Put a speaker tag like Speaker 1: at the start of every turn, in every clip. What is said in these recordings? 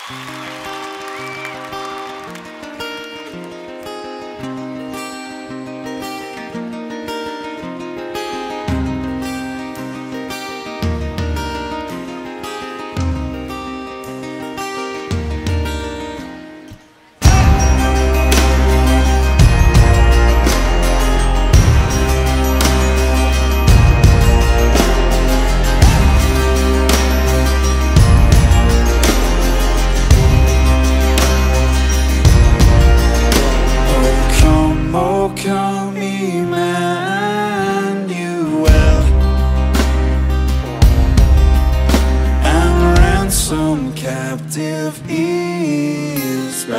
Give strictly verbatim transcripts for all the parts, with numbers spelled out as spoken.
Speaker 1: Captive Israel,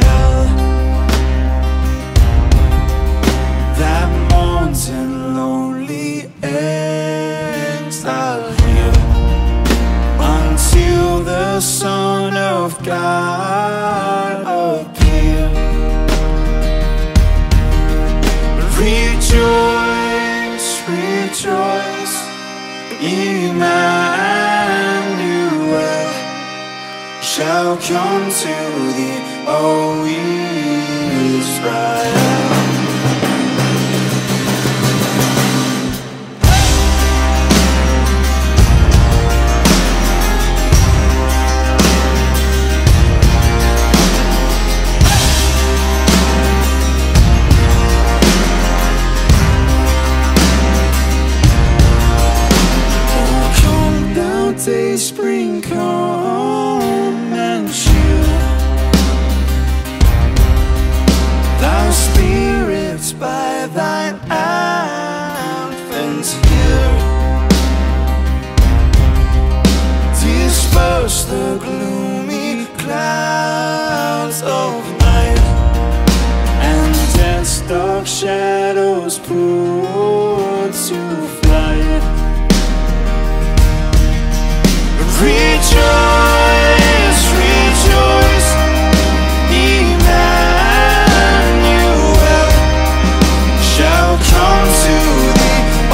Speaker 1: that mountain lonely exile here, until the Son of God appear. Rejoice, rejoice, Emmanuel shall come to thee, O Israel. Oh, come thou day spring, come and chill thy spirits by thine advent here. Disperse the gloomy clouds of night, and death's dark shadows put to flight. Rejoice, rejoice, Emmanuel shall come to thee, O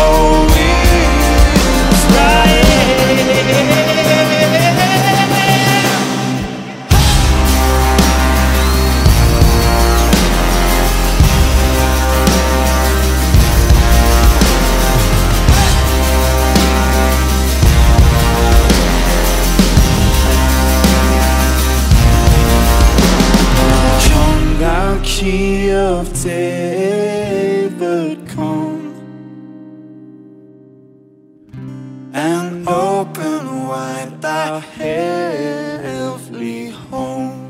Speaker 1: Key of David, come and open wide thy heavenly home.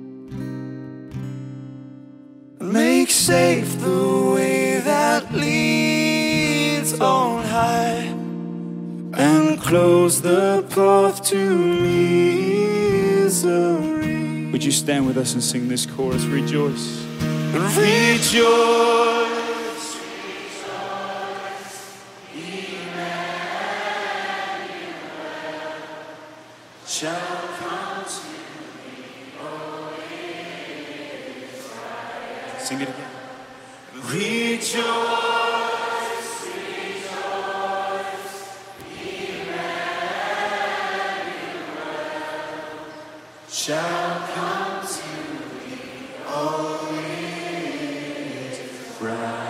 Speaker 1: Make safe the way that leads on high, and close the path to misery.
Speaker 2: Would you stand with us and sing this chorus? Rejoice.
Speaker 1: Rejoice, rejoice, Emmanuel shall come to thee, O Israel.
Speaker 2: Sing it again.
Speaker 1: Rejoice, rejoice, Emmanuel shall come to thee, O Israel.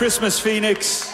Speaker 2: Christmas, Phoenix.